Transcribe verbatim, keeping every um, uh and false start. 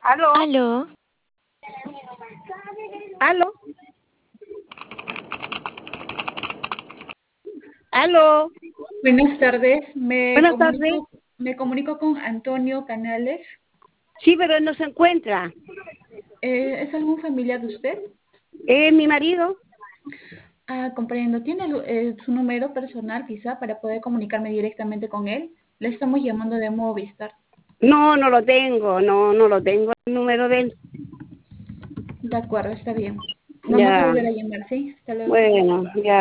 ¿Aló? Aló, ¿Aló? ¿Aló? Buenas tardes, me Buenas tardes. comunico, me comunico con Antonio Canales. Sí, pero él no se encuentra. Eh, ¿es algún familiar de usted? Es mi marido. Ah, comprendo. ¿Tiene lu- eh, su número personal quizá para poder comunicarme directamente con él? Le estamos llamando de Movistar. No, no lo tengo. No, no lo tengo el número de él. De acuerdo, está bien. Vamos a Ya. volver a llamar, ¿sí? Hasta luego. Bueno, ya.